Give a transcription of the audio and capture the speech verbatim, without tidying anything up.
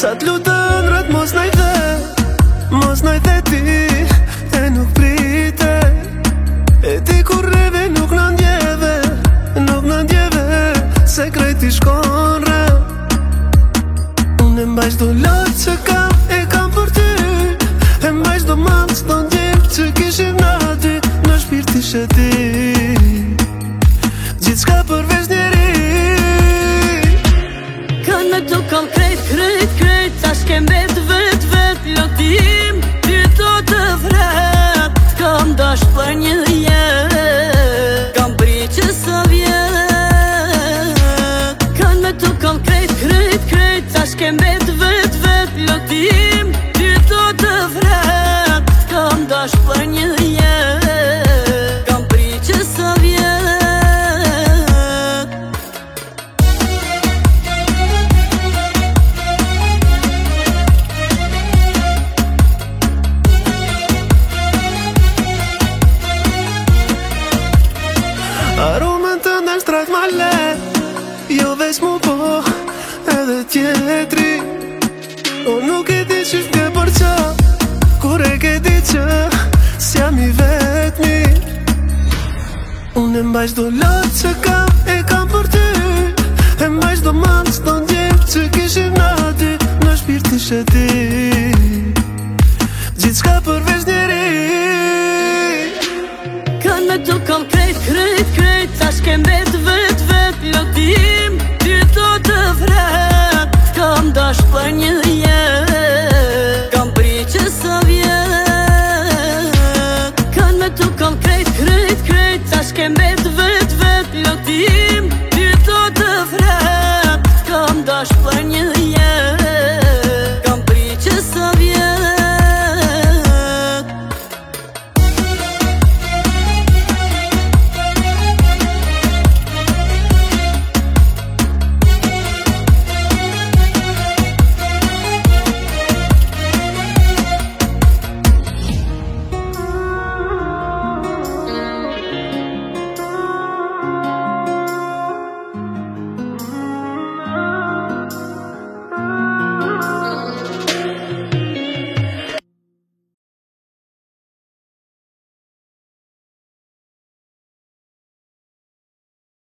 Sa t'lutën rët mos naj dhe, mos naj dhe ti e nuk prite. E ti kur reve nuk në ndjeve, nuk në ndjeve, se krejt i shkon re. Unë e mbajsh do lojt që kam, e kam për ty. E mbajsh do mamë që do ndjem që kishim në aty. Në shpirt ishe ti, gjithë shka përveç njeri. Kanë me tu kam krejt, krejt, krejt, tash kem vet, vet, vet, lotim, ty to të vret. Kam dash për një jet, kam bri që së vjet. Kanë me tu kam krejt, krejt, krejt, tash kem vet, vet, vet, lotim, ty to të vret. Kam dash për një jet, kam bri që së vjet. Aromën të ndër shtrajt ma let, jo veç mu po edhe tjetri. O nuk e di që shke për qa, kur e ke di që s'jam i vetmi. Unë e mbajsh do lot që kam, e kam për ty. E mbajsh do mamë që do ndjem që kishim në aty. Në shpirt ishe ti,